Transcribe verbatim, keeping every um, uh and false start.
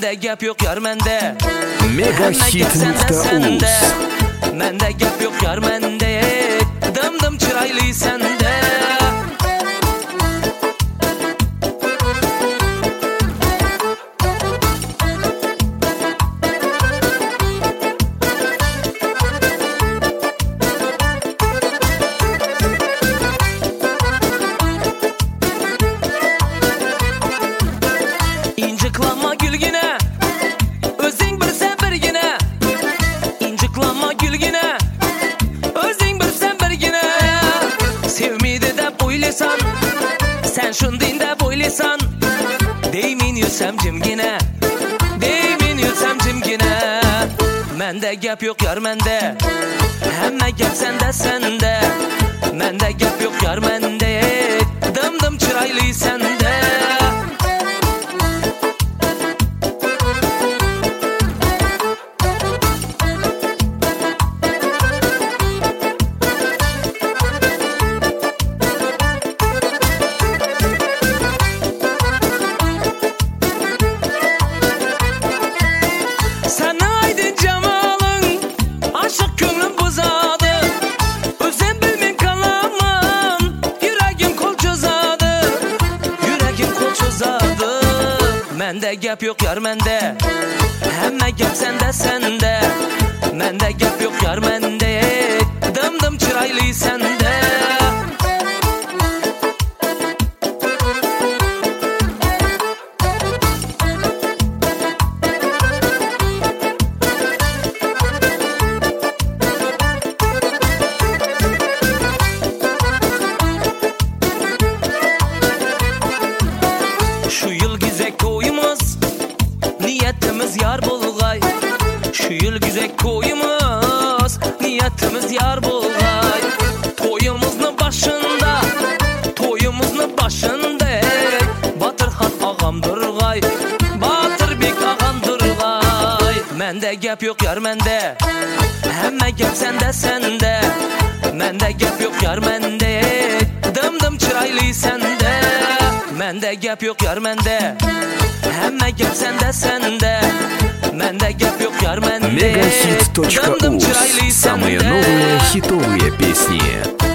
Mende gap yok yar mende. Megahit nokta uz. Mende gap yok yar mende. Dım dım çıraylı sende. İnciklanma gülgine, özün bir sen birgine. İnciklanma gülgine, özün bir sen birgine. Sevmeydi de boylisan, sen şundin de boylisan. Deymin yüzsem cimgine, deymin yüzsem cimgine. Mende gap yok yar mende, hemme gap sende sende. Mende gap yok yar mende, dım dım çıraylı sende. Sana aydın cemalın, aşık gönlüm buzadı. Özüm bilmin kalamın, yüreğim kol çözadı. Yüreğim kol çözadı. Mende gap yok yar mende, hemme gap sende sende. Mende gap yok yar mende, dım dım çıraylı sende. Şu yıl güzel koyumuz, niyetimiz yar bulgay. Şu yıl güzel koyumuz, niyetimiz yar bulgay. Toyumuzun başında, toyumuzun başında. Batır han ağam durgay, batır bek ağam durgay. Mende gap yok yar mende, hemme gap sende sende. Mende gap yok yar mende, dım dım çıraylı sende. Mende gap yok yar mende, hemme gap sende sende. Mende gap yok yar mende, Megahit точка уз. Самые новые хитовые песни.